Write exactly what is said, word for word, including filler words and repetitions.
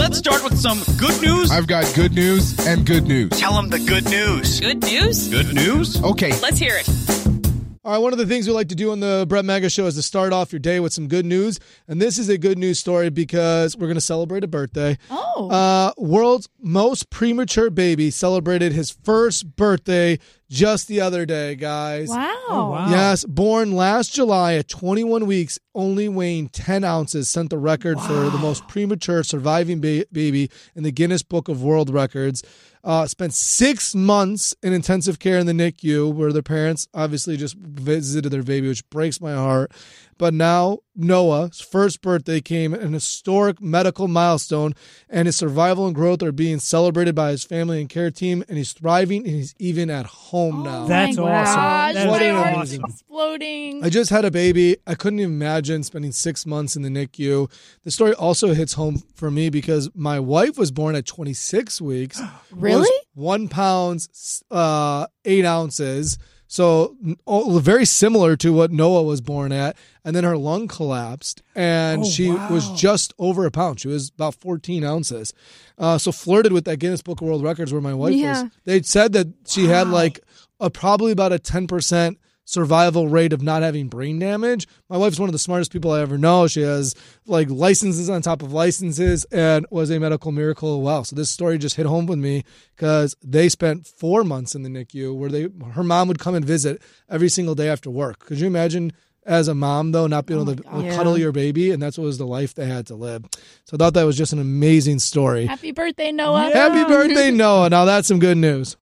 Let's start with some good news. I've got good news and good news. Tell them the good news. Good news? Good news? Okay. Let's hear it. All right, one of the things we like to do on the Brett Mega Show is to start off your day with some good news. And this is a good news story because we're going to celebrate a birthday. Oh. Uh, world's most premature baby celebrated his first birthday just the other day, guys. Wow. Oh, wow. Yes, born last July at twenty-one weeks, only weighing ten ounces, sent the record wow. for the most premature surviving ba- baby in the Guinness Book of World Records. Uh, spent six months in intensive care in the N I C U where their parents obviously just visited their baby, which breaks my heart. But now Noah's first birthday came an historic medical milestone, and his survival and growth are being celebrated by his family and care team, and he's thriving, and he's even at home oh now. That's my awesome. Gosh, That What my an heart's amazing- exploding. I just had a baby. I couldn't even imagine spending six months in the N I C U. The story also hits home for me because my wife was born at twenty-six weeks. Really? Was one pound, uh, eight ounces. So oh, very similar to what Noah was born at. And then her lung collapsed, and Oh, she wow. was just over a pound. She was about fourteen ounces. Uh, so flirted with that Guinness Book of World Records where my wife Yeah. was. They said that she Wow. had like a probably about a ten percent survival rate of not having brain damage. My wife's one of the smartest people I ever know. She has like licenses on top of licenses and was a medical miracle as well. So this story just hit home with me because they spent four months in the N I C U where they her mom would come and visit every single day after work. Could you imagine as a mom, though, not being Oh able my to God. cuddle your baby? And that's what was the life they had to live. So I thought that was just an amazing story. Happy birthday, Noah. Happy birthday, Noah. Now that's some good news.